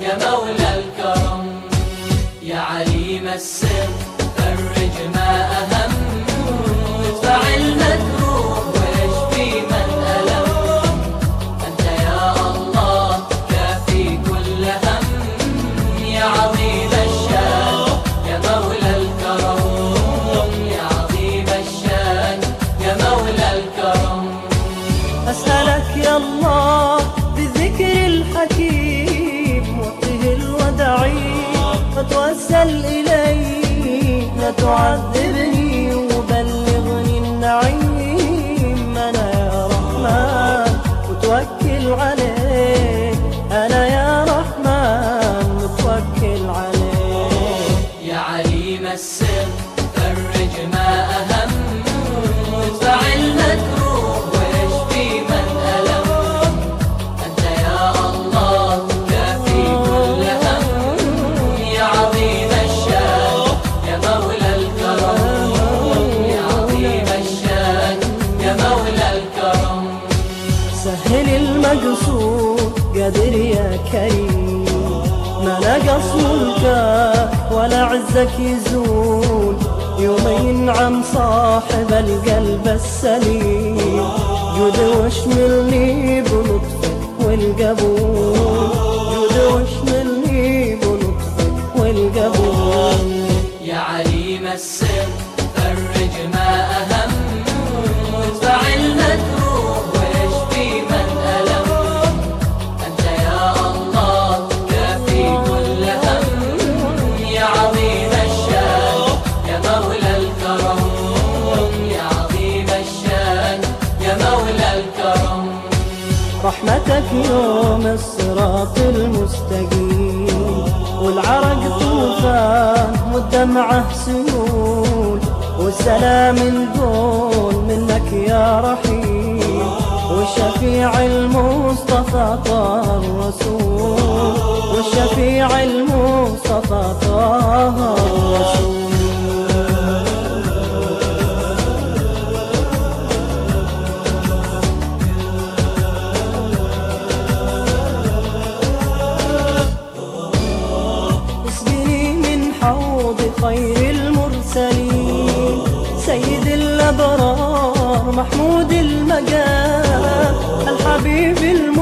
يا مولى الكرم. يا عليم السر فرج ما أهم، ادفع المكروه واشفي من ألم. أنت يا الله كافي كل هم، يا عظيم الشان يا مولى الكرم. يا عظيم الشان يا مولى الكرم. أسألك يا الله بالذكر الحكيم وابتهل ودعي، واتوسل إليك لا تعذبني وبلغني النعيم. أنا يا رحمن متوكل عليك، أنا يا رحمن متوكل عليك. يا عليم السر فرج ما أهم، ادفع المكروه واشفي من ألم. أنت يا الله كافي كل هم، يا عظيم الشان يا مولى الكرم. يا عظيم الشان يا مولى الكرم. سهل المقصود قادر يا كريم، ما نقص ملكك ولا عزك يزول، يوم ينعم صاحب القلب السليم. جود واشملني بلطفك والقبول، جود واشملني بلطفك والقبول. يا عليم السر فرج ما أهم، ادفع المكروه واشفي من ألم. أنت يا الله كافي كل هم، يا عظيم الشان يا مولى الكرم. يا عظيم الشان يا مولى الكرم. رحمتك يوم الصراط المستقيم، والعرق طوفان والدمعة سيول، والسلام القول منك يا رحيم، والشفيع المصطفى طه الرسول، والشفيع المصطفى طه الرسول. خير المرسلين سيد الأبرار محمود المقام الحبيب